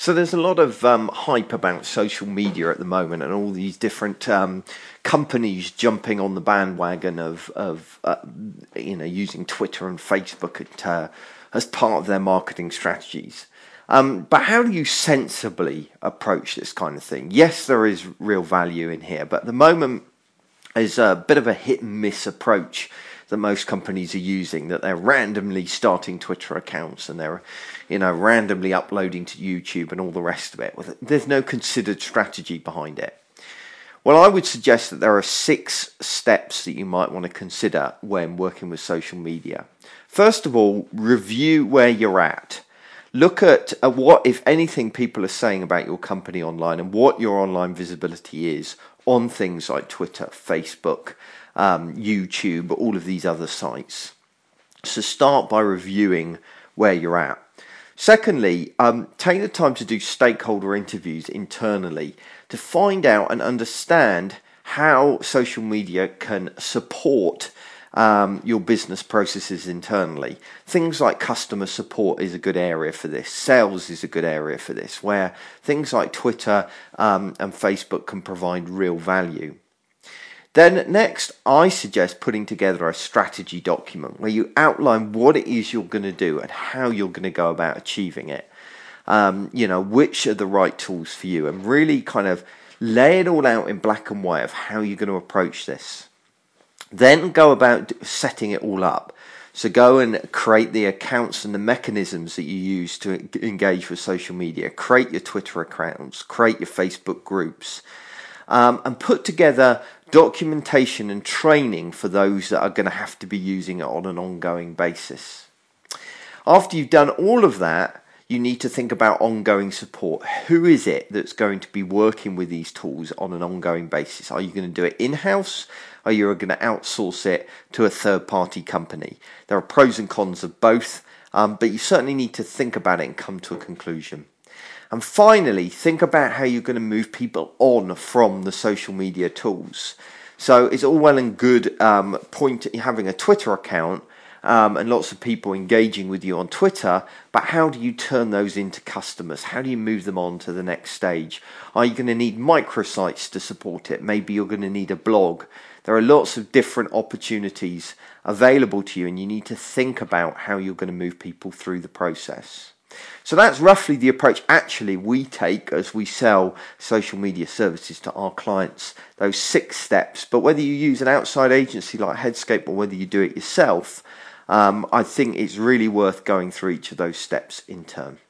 So there's a lot of hype about social media at the moment, and all these different companies jumping on the bandwagon of using Twitter and Facebook as part of their marketing strategies. But how do you sensibly approach this kind of thing? Yes, there is real value in here, but at the moment there's a bit of a hit and miss approach that most companies are using, that they're randomly starting Twitter accounts and they're, randomly uploading to YouTube and all the rest of it. There's no considered strategy behind it. Well, I would suggest that there are 6 steps that you might want to consider when working with social media. First of all, review where you're at. Look at what, if anything, people are saying about your company online and what your online visibility is on things like Twitter, Facebook, YouTube, all of these other sites. So start by reviewing where you're at. Secondly, take the time to do stakeholder interviews internally to find out and understand how social media can support your business processes internally. Things like customer support is a good area for this. Sales is a good area for this, where things like Twitter and Facebook can provide real value. Then next, I suggest putting together a strategy document where you outline what it is you're going to do and how you're going to go about achieving it. Which are the right tools for you, and really kind of lay it all out in black and white of how you're going to approach this. Then go about setting it all up. So go and create the accounts and the mechanisms that you use to engage with social media. Create your Twitter accounts, create your Facebook groups, and put together documentation and training for those that are going to have to be using it on an ongoing basis. After you've done all of that, you need to think about ongoing support. Who is it that's going to be working with these tools on an ongoing basis? Are you going to do it in-house? Are you going to outsource it to a third-party company? There are pros and cons of both, but you certainly need to think about it and come to a conclusion. And finally, think about how you're going to move people on from the social media tools. So it's all well and good having a Twitter account and lots of people engaging with you on Twitter, but how do you turn those into customers? How do you move them on to the next stage? Are you going to need microsites to support it? Maybe you're going to need a blog. There are lots of different opportunities available to you, and you need to think about how you're going to move people through the process. So that's roughly the approach actually we take as we sell social media services to our clients, those 6 steps. But whether you use an outside agency like Headscape or whether you do it yourself, I think it's really worth going through each of those steps in turn.